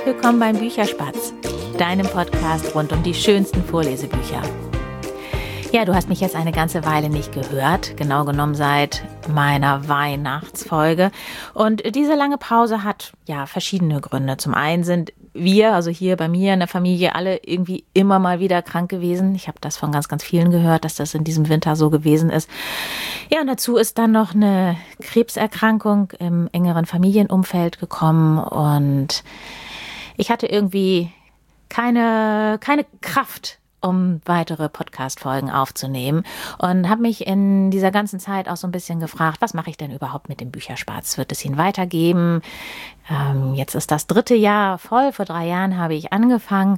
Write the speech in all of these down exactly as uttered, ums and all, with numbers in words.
Herzlich willkommen beim Bücherspatz, deinem Podcast rund um die schönsten Vorlesebücher. Ja, du hast mich jetzt eine ganze Weile nicht gehört, genau genommen seit meiner Weihnachtsfolge. Und diese lange Pause hat ja verschiedene Gründe. Zum einen sind wir, also hier bei mir in der Familie, alle irgendwie immer mal wieder krank gewesen. Ich habe das von ganz, ganz vielen gehört, dass das in diesem Winter so gewesen ist. Ja, und dazu ist dann noch eine Krebserkrankung im engeren Familienumfeld gekommen und ich hatte irgendwie keine, keine Kraft, um weitere Podcast-Folgen aufzunehmen und habe mich in dieser ganzen Zeit auch so ein bisschen gefragt, was mache ich denn überhaupt mit dem Bücherspatz? Wird es ihn weitergeben? Ähm, jetzt ist das dritte Jahr voll. Vor drei Jahren habe ich angefangen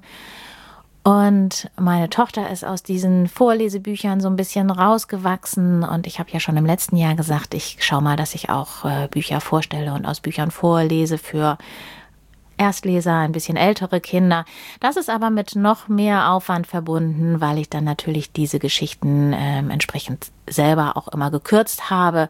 und meine Tochter ist aus diesen Vorlesebüchern so ein bisschen rausgewachsen und ich habe ja schon im letzten Jahr gesagt, ich schaue mal, dass ich auch äh, Bücher vorstelle und aus Büchern vorlese für Erstleser, ein bisschen ältere Kinder. Das ist aber mit noch mehr Aufwand verbunden, weil ich dann natürlich diese Geschichten äh, entsprechend selber auch immer gekürzt habe.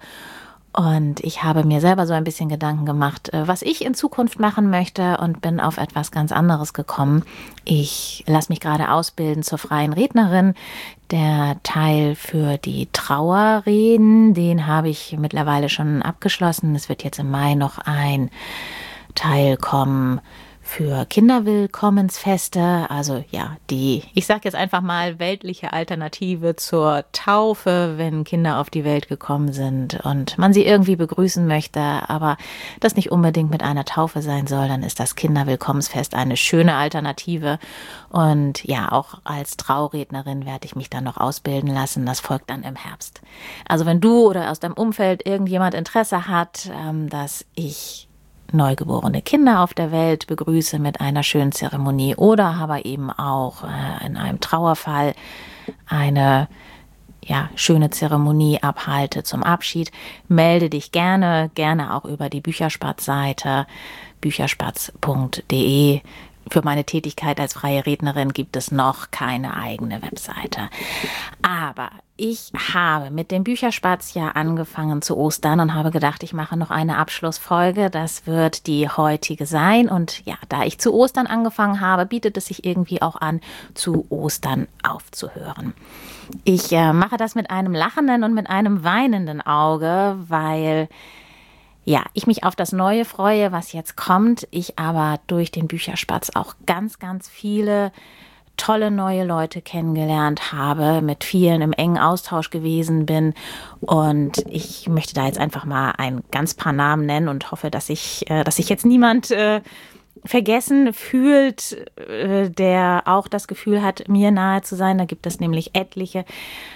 Und ich habe mir selber so ein bisschen Gedanken gemacht, äh, was ich in Zukunft machen möchte und bin auf etwas ganz anderes gekommen. Ich lasse mich gerade ausbilden zur freien Rednerin. Der Teil für die Trauerreden, den habe ich mittlerweile schon abgeschlossen. Es wird jetzt im Mai noch ein Teil kommen für Kinderwillkommensfeste, also ja, die, ich sage jetzt einfach mal, weltliche Alternative zur Taufe, wenn Kinder auf die Welt gekommen sind und man sie irgendwie begrüßen möchte, aber das nicht unbedingt mit einer Taufe sein soll, dann ist das Kinderwillkommensfest eine schöne Alternative und ja, auch als Traurednerin werde ich mich dann noch ausbilden lassen, das folgt dann im Herbst. Also wenn du oder aus deinem Umfeld irgendjemand Interesse hat, dass ich neugeborene Kinder auf der Welt begrüße mit einer schönen Zeremonie oder aber eben auch äh, in einem Trauerfall eine ja, schöne Zeremonie abhalte zum Abschied, melde dich gerne, gerne auch über die Bücherspatz-Seite bücherspatz punkt de. Für meine Tätigkeit als freie Rednerin gibt es noch keine eigene Webseite. Aber ich habe mit dem Bücherspatz ja angefangen zu Ostern und habe gedacht, ich mache noch eine Abschlussfolge. Das wird die heutige sein. Und ja, da ich zu Ostern angefangen habe, bietet es sich irgendwie auch an, zu Ostern aufzuhören. Ich äh, mache das mit einem lachenden und mit einem weinenden Auge, weil ja, ich mich auf das Neue freue, was jetzt kommt. Ich aber durch den Bücherspatz auch ganz, ganz viele tolle neue Leute kennengelernt habe, mit vielen im engen Austausch gewesen bin. Und ich möchte da jetzt einfach mal ein ganz paar Namen nennen und hoffe, dass ich, äh, dass sich jetzt niemand äh, vergessen fühlt, äh, der auch das Gefühl hat, mir nahe zu sein. Da gibt es nämlich etliche.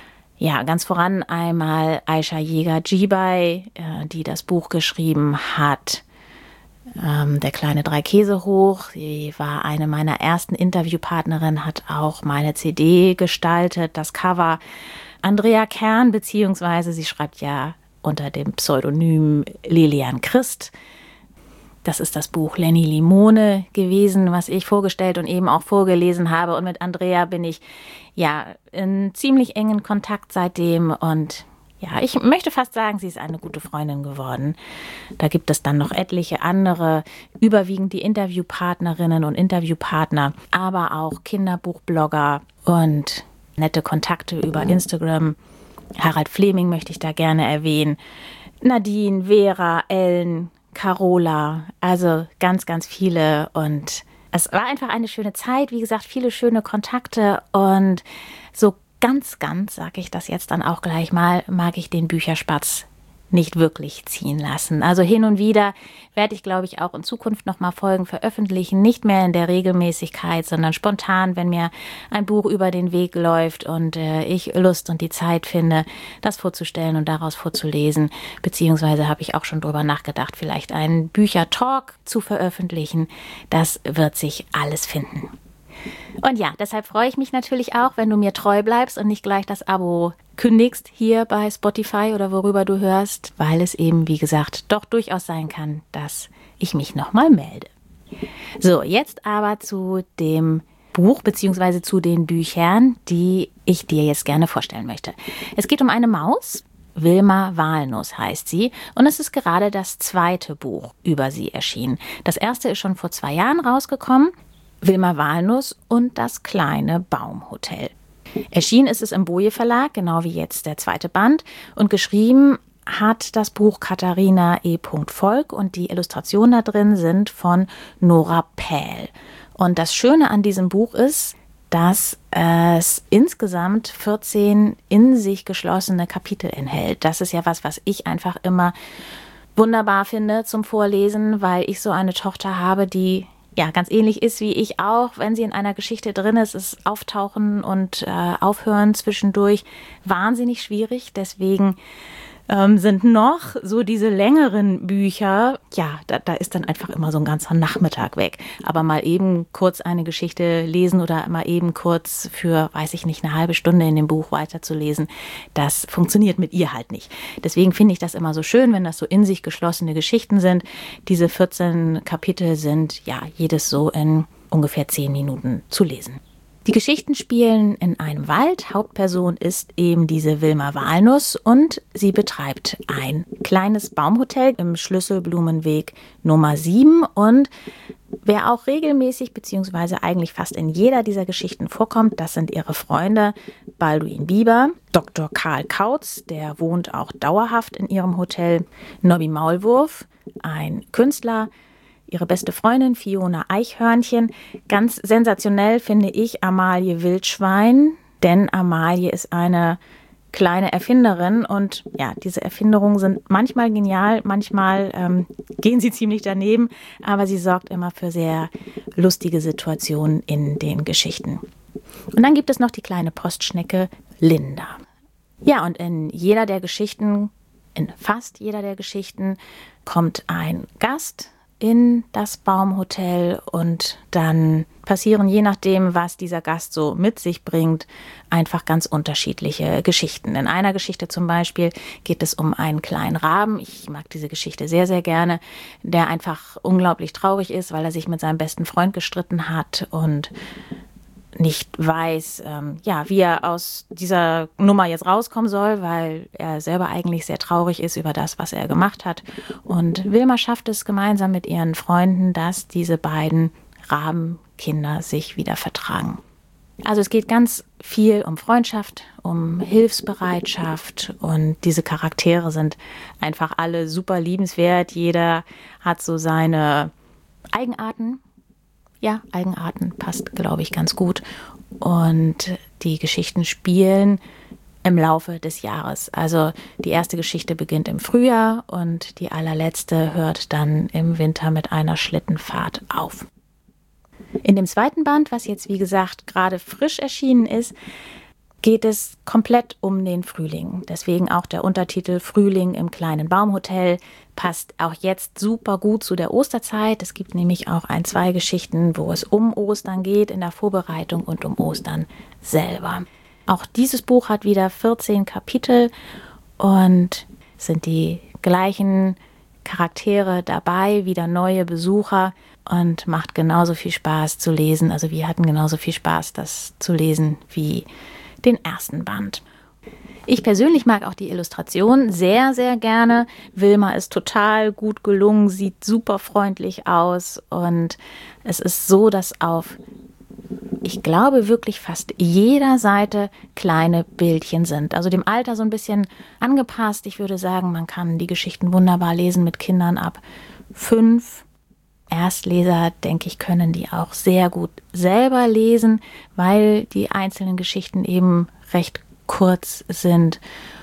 Ja, ganz voran einmal Aisha Yeager-Gibay, äh, die das Buch geschrieben hat, ähm, Der kleine Dreikäsehoch. Sie war eine meiner ersten Interviewpartnerinnen, hat auch meine C D gestaltet, das Cover. Andrea Kern, beziehungsweise sie schreibt ja unter dem Pseudonym Lilian Christ. Das ist das Buch Lenny Limone gewesen, was ich vorgestellt und eben auch vorgelesen habe. Und mit Andrea bin ich ja in ziemlich engen Kontakt seitdem. Und ja, ich möchte fast sagen, sie ist eine gute Freundin geworden. Da gibt es dann noch etliche andere, überwiegend die Interviewpartnerinnen und Interviewpartner, aber auch Kinderbuchblogger und nette Kontakte über Instagram. Harald Fleming möchte ich da gerne erwähnen. Nadine, Vera, Ellen, Carola, also ganz, ganz viele und es war einfach eine schöne Zeit, wie gesagt, viele schöne Kontakte und so ganz, ganz, sage ich das jetzt dann auch gleich mal, mag ich den Bücherspatz nicht wirklich ziehen lassen. Also hin und wieder werde ich, glaube ich, auch in Zukunft nochmal Folgen veröffentlichen, nicht mehr in der Regelmäßigkeit, sondern spontan, wenn mir ein Buch über den Weg läuft und äh, ich Lust und die Zeit finde, das vorzustellen und daraus vorzulesen. Beziehungsweise habe ich auch schon drüber nachgedacht, vielleicht einen Büchertalk zu veröffentlichen. Das wird sich alles finden. Und ja, deshalb freue ich mich natürlich auch, wenn du mir treu bleibst und nicht gleich das Abo kündigst hier bei Spotify oder worüber du hörst, weil es eben, wie gesagt, doch durchaus sein kann, dass ich mich nochmal melde. So, jetzt aber zu dem Buch bzw. zu den Büchern, die ich dir jetzt gerne vorstellen möchte. Es geht um eine Maus, Wilma Walnuss heißt sie und es ist gerade das zweite Buch über sie erschienen. Das erste ist schon vor zwei Jahren rausgekommen, Wilma Walnuss und das kleine Baumhotel. Erschienen ist es im Boje Verlag, genau wie jetzt der zweite Band, und geschrieben hat das Buch Katharina E. Volk und die Illustrationen da drin sind von Nora Pähl. Und das Schöne an diesem Buch ist, dass es insgesamt vierzehn in sich geschlossene Kapitel enthält. Das ist ja was, was ich einfach immer wunderbar finde zum Vorlesen, weil ich so eine Tochter habe, die ja ganz ähnlich ist wie ich auch. Wenn sie in einer Geschichte drin ist, ist Auftauchen und äh, Aufhören zwischendurch wahnsinnig schwierig. Deswegen Ähm, sind noch so diese längeren Bücher, ja, da, da ist dann einfach immer so ein ganzer Nachmittag weg. Aber mal eben kurz eine Geschichte lesen oder mal eben kurz für, weiß ich nicht, eine halbe Stunde in dem Buch weiterzulesen, das funktioniert mit ihr halt nicht. Deswegen finde ich das immer so schön, wenn das so in sich geschlossene Geschichten sind. Diese vierzehn Kapitel sind ja jedes so in ungefähr zehn Minuten zu lesen. Die Geschichten spielen in einem Wald. Hauptperson ist eben diese Wilma Walnuss und sie betreibt ein kleines Baumhotel im Schlüsselblumenweg Nummer sieben. Und wer auch regelmäßig beziehungsweise eigentlich fast in jeder dieser Geschichten vorkommt, das sind ihre Freunde Balduin Bieber, Doktor Karl Kautz, der wohnt auch dauerhaft in ihrem Hotel, Nobby Maulwurf, ein Künstler, ihre beste Freundin Fiona Eichhörnchen. Ganz sensationell finde ich Amalie Wildschwein, denn Amalie ist eine kleine Erfinderin und ja, diese Erfinderungen sind manchmal genial, manchmal ähm, gehen sie ziemlich daneben, aber sie sorgt immer für sehr lustige Situationen in den Geschichten. Und dann gibt es noch die kleine Postschnecke Linda. Ja, und in jeder der Geschichten, in fast jeder der Geschichten, kommt ein Gast in das Baumhotel und dann passieren, je nachdem, was dieser Gast so mit sich bringt, einfach ganz unterschiedliche Geschichten. In einer Geschichte zum Beispiel geht es um einen kleinen Raben. Ich mag diese Geschichte sehr, sehr gerne, der einfach unglaublich traurig ist, weil er sich mit seinem besten Freund gestritten hat und nicht weiß, ähm, ja, wie er aus dieser Nummer jetzt rauskommen soll, weil er selber eigentlich sehr traurig ist über das, was er gemacht hat. Und Wilma schafft es gemeinsam mit ihren Freunden, dass diese beiden Rabenkinder sich wieder vertragen. Also es geht ganz viel um Freundschaft, um Hilfsbereitschaft und diese Charaktere sind einfach alle super liebenswert. Jeder hat so seine Eigenarten. Ja, Eigenarten passt, glaube ich, ganz gut. Und die Geschichten spielen im Laufe des Jahres. Also die erste Geschichte beginnt im Frühjahr und die allerletzte hört dann im Winter mit einer Schlittenfahrt auf. In dem zweiten Band, was jetzt wie gesagt gerade frisch erschienen ist, geht es komplett um den Frühling. Deswegen auch der Untertitel Frühling im kleinen Baumhotel passt auch jetzt super gut zu der Osterzeit. Es gibt nämlich auch ein, zwei Geschichten, wo es um Ostern geht, in der Vorbereitung und um Ostern selber. Auch dieses Buch hat wieder vierzehn Kapitel und sind die gleichen Charaktere dabei, wieder neue Besucher und macht genauso viel Spaß zu lesen. Also wir hatten genauso viel Spaß, das zu lesen wie den ersten Band. Ich persönlich mag auch die Illustration sehr, sehr gerne. Wilma ist total gut gelungen, sieht super freundlich aus und es ist so, dass auf, ich glaube, wirklich fast jeder Seite kleine Bildchen sind. Also dem Alter so ein bisschen angepasst. Ich würde sagen, man kann die Geschichten wunderbar lesen mit Kindern ab fünf. Erstleser, denke ich, können die auch sehr gut selber lesen, weil die einzelnen Geschichten eben recht kurz sind.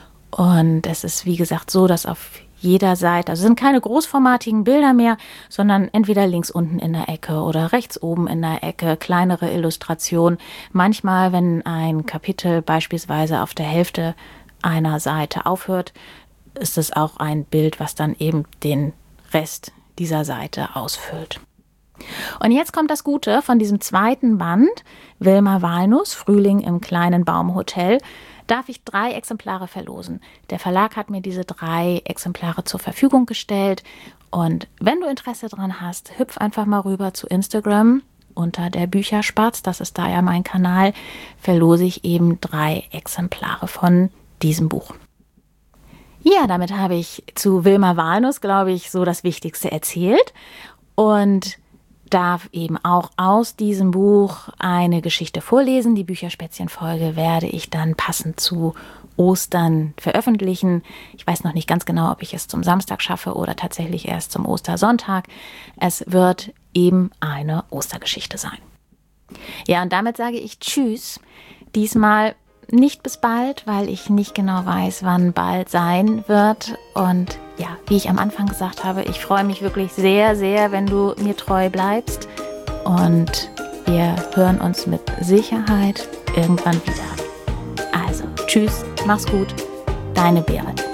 Und es ist, wie gesagt, so, dass auf jeder Seite, also es sind keine großformatigen Bilder mehr, sondern entweder links unten in der Ecke oder rechts oben in der Ecke kleinere Illustrationen. Manchmal, wenn ein Kapitel beispielsweise auf der Hälfte einer Seite aufhört, ist es auch ein Bild, was dann eben den Rest dieser Seite ausfüllt. Und jetzt kommt das Gute von diesem zweiten Band, Wilma Walnuss, Frühling im kleinen Baumhotel, darf ich drei Exemplare verlosen. Der Verlag hat mir diese drei Exemplare zur Verfügung gestellt und wenn du Interesse dran hast, hüpf einfach mal rüber zu Instagram unter der Bücherspatz, das ist da ja mein Kanal, verlose ich eben drei Exemplare von diesem Buch. Ja, damit habe ich zu Wilma Walnuss, glaube ich, so das Wichtigste erzählt und darf eben auch aus diesem Buch eine Geschichte vorlesen. Die Bücherspätzchen-Folge werde ich dann passend zu Ostern veröffentlichen. Ich weiß noch nicht ganz genau, ob ich es zum Samstag schaffe oder tatsächlich erst zum Ostersonntag. Es wird eben eine Ostergeschichte sein. Ja, und damit sage ich Tschüss. Diesmal nicht bis bald, weil ich nicht genau weiß, wann bald sein wird. Und ja, wie ich am Anfang gesagt habe, ich freue mich wirklich sehr, sehr, wenn du mir treu bleibst. Und wir hören uns mit Sicherheit irgendwann wieder. Also, tschüss, mach's gut, deine Berit.